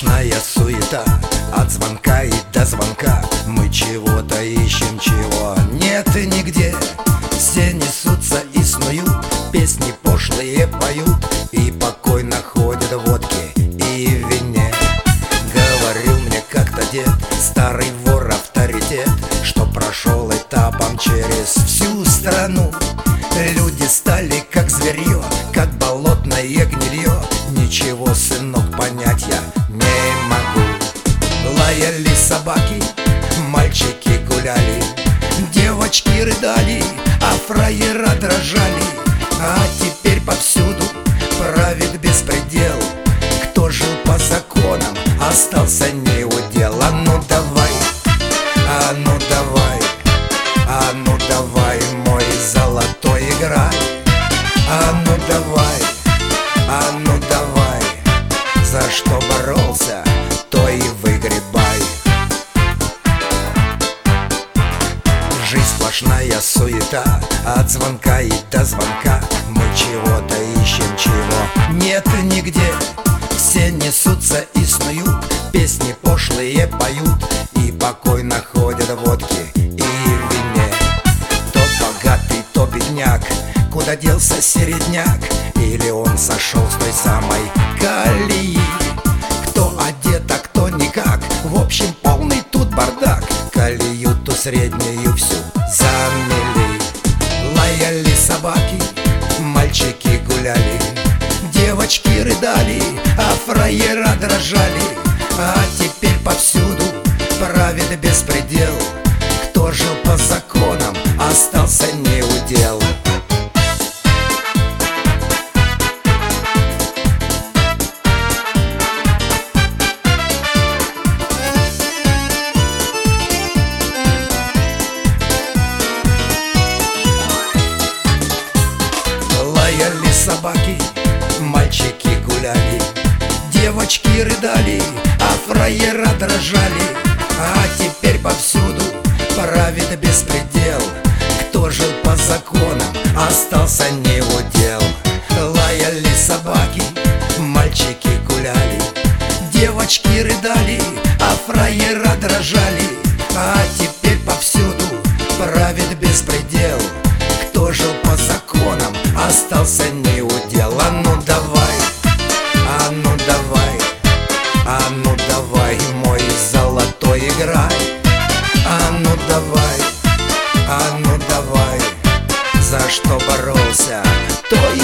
сплошная суета, от звонка и до звонка. Мы чего-то ищем, чего нет нигде. Все несутся и снуют, песни пошлые поют, и покойно ходят в водке и в вине. Говорил мне как-то дед, старый вор авторитет, что прошел этапом через всю страну. Люди стали как зверье, как болотное гнилье. Ничего, сынок, понять я не могу. Лаяли собаки, мальчики гуляли, девочки рыдали, а фраера дрожали. А теперь повсюду правит беспредел. Кто жил по законам, остался не удел. А ну давай, а ну давай, а ну давай, мой золотой, играй. А ну давай, а ну давай, за что боролся, то и выгребай. Жизнь сплошная суета, от звонка и до звонка. Мы чего-то ищем, чего нет нигде. Все несутся и снуют, песни пошлые поют, и покойно ходят в водке и в вине. То богатый, то бедняк, куда делся середняк? Или он сошел с той самой колеи? Кто одет, а кто никак, в общем полный тут бардак. Колею ту среднюю всю замели. Лаяли собаки, мальчики гуляли, девочки рыдали, а фраера дрожали. А теперь повсюду правит беспредел. Кто жил по законам, остался не удел. Лаяли собаки, мальчики гуляли, девочки рыдали, а фраера дрожали. А теперь повсюду правит беспредел. Кто жил по законам, остался не удел. Лаяли собаки, мальчики гуляли, девочки рыдали, а фраера дрожали. А теперь повсюду правит беспредел. Кто жил по законам, остался не удел. А ну давай, а ну давай, а ну давай, мой золотой, играй. А ну давай, а ну давай, за что боролся, то и